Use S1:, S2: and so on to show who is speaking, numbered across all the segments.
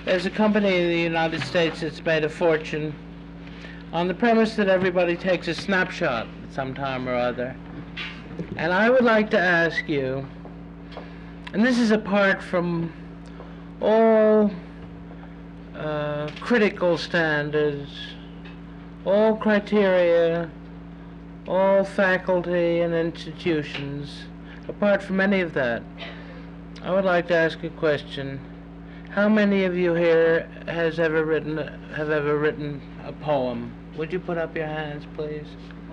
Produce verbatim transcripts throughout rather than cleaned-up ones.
S1: There's a company in the United States that's made a fortune on the premise that everybody takes a snapshot at some time or other. And I would like to ask you, and this is apart from all uh, critical standards, all criteria, all faculty and institutions, apart from any of that, I would like to ask a question. How many of you here has ever written, have ever written a poem? Would you put up your hands, please?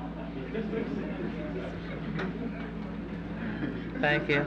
S1: Thank you.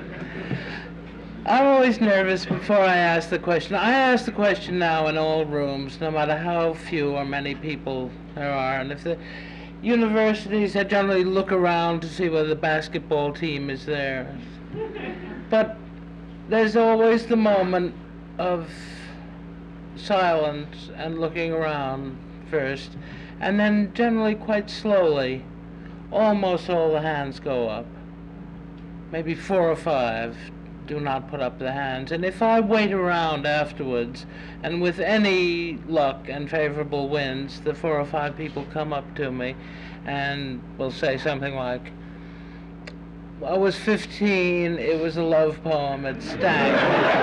S1: I'm always nervous before I ask the question. I ask the question now in all rooms, no matter how few or many people there are. And if the universities, I generally look around to see whether the basketball team is there. But there's always the moment of silence and looking around first, and then generally quite slowly, almost all the hands go up. Maybe four or five do not put up the hands. And if I wait around afterwards, and with any luck and favorable winds, the four or five people come up to me and will say something like, I was fifteen, it was a love poem, it stank.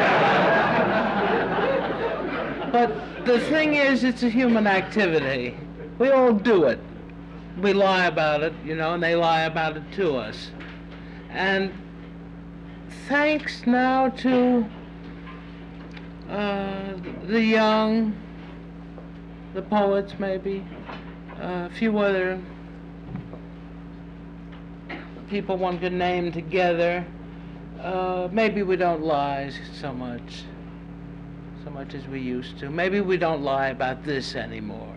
S1: But the thing is, it's a human activity. We all do it. We lie about it, you know, and they lie about it to us. And thanks now to uh, the young, the poets maybe, uh, a few other people one could name together, uh, maybe we don't lie so much, so much as we used to. Maybe we don't lie about this anymore.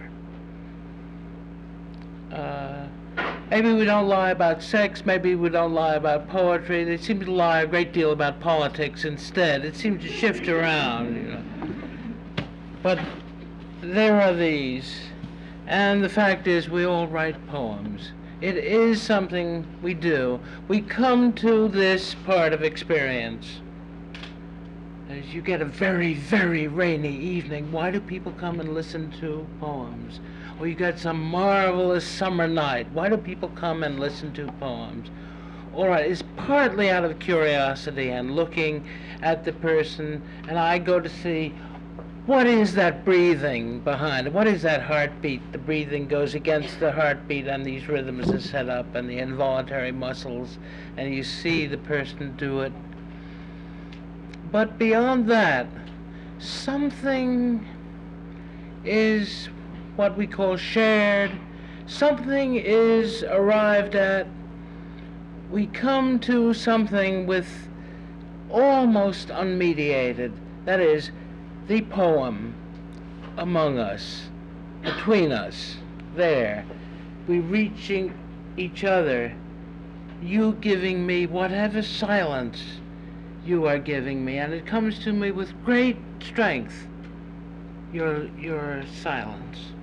S1: Uh, maybe we don't lie about sex, maybe we don't lie about poetry. They seem to lie a great deal about politics instead. It seems to shift around, you know. But there are these, and the fact is we all write poems. It is something we do. We come to this part of experience. As you get a very, very rainy evening, why do people come and listen to poems? Or you got some marvelous summer night, why do people come and listen to poems? All right, it's partly out of curiosity and looking at the person, and I go to see, what is that breathing behind it? What is that heartbeat? The breathing goes against the heartbeat, and these rhythms are set up, and the involuntary muscles, and you see the person do it. But beyond that, something is what we call shared. Something is arrived at. We come to something with almost unmediated. That is, the poem among us, between us, there. We reaching each other, you giving me whatever silence you are giving me, and it comes to me with great strength, your, your silence.